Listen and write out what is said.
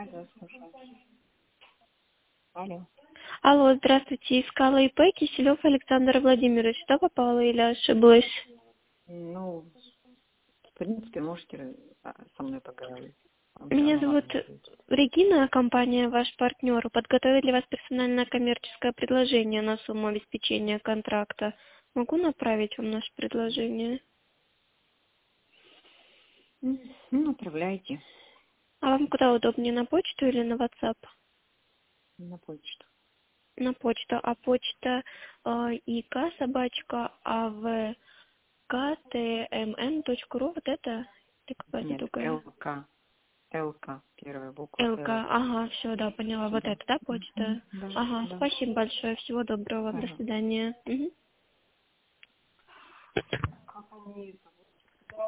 Да, слушаю. Алло. Алло, здравствуйте. Искала ИП Киселев Александр Владимирович. Что попало или ошиблась? Ну, в принципе, можете со мной поговорить. Вам все Меня равно зовут важно будет. Регина, компания «Ваш партнер». Подготовили для вас персональное коммерческое предложение на сумму обеспечения контракта. Могу направить вам наше предложение? Ну, направляйте А вам куда удобнее, на почту или на WhatsApp? на почту. На почту. А почта ик собачка avktmn.ru, вот это? Или какая-то Нет, другая? ЛК, первая буква ЛК, Л. ага, все, да, поняла. Вот Да. это, да, почта? Да, Ага, да. спасибо большое. Всего доброго вам. До Пожалуйста. свидания. Мгм. Как они